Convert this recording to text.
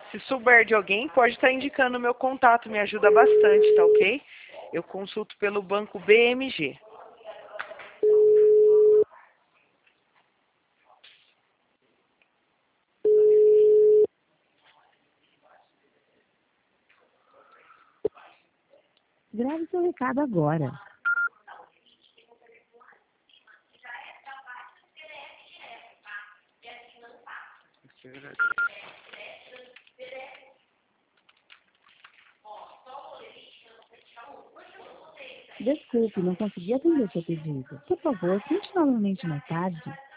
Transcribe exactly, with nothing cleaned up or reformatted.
Se souber de alguém, pode estar indicando o meu contato, me ajuda bastante, tá ok? Eu consulto pelo banco B M G. Grave seu recado agora. Desculpe, não consegui atender seu pedido. Por favor, tente novamente mais tarde.